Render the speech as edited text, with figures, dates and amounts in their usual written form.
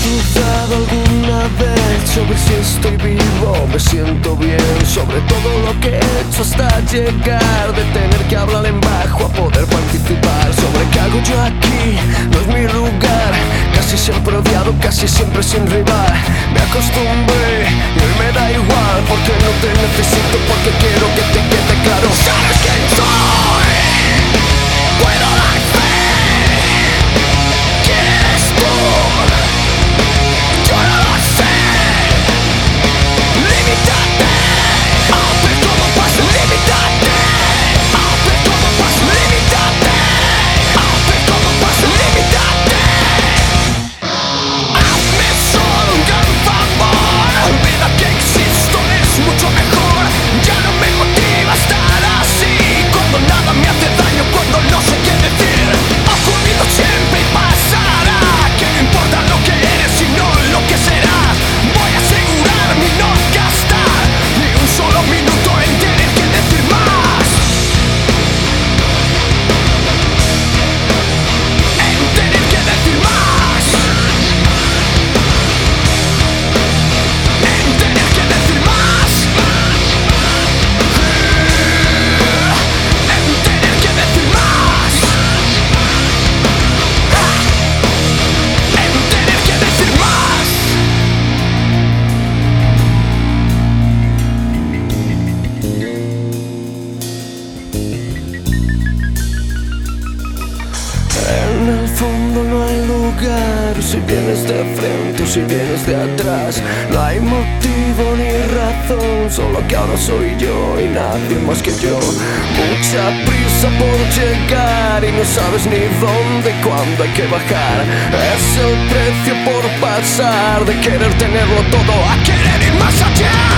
dudado alguna vez sobre si estoy vivo? Me siento bien sobre todo lo que he hecho hasta llegar de tener que hablar en bajo a poder participar. Sobre qué hago yo aquí, no es mi lugar. Casi siempre odiado, casi siempre sin rival. Me acostumbré y hoy me da igual, porque no te necesito, porque quiero que te quede claro. ¿Sabes quién soy? Puedo dar fe. ¿Quién eres tú? Yo no lo sé. Límitate a ver cómo pasa. Límitate a ver cómo pasa. Límitate a ver cómo pasa. Límitate. Hazme solo un gran favor. Olvida que existo, es mucho mejor. Ya no me motiva estar así. Cuando nada me hace daño, cuando no sé qué decir. Ha ocurrido siempre y pasará. Que no importa lo que eres, sino lo que serás. Voy a asegurarme y no gastar ni un solo minuto en tener que decir más. En tener que decir más. En tener que decir más. En tener que decir más. En tener que decir más. En el fondo no hay lugar, si vienes de frente o si vienes de atrás. No hay motivo ni razón, solo que ahora soy yo y nadie más que yo. Mucha prisa por llegar y no sabes ni dónde, cuándo hay que bajar. Es el precio por pasar de querer tenerlo todo a querer ir más allá.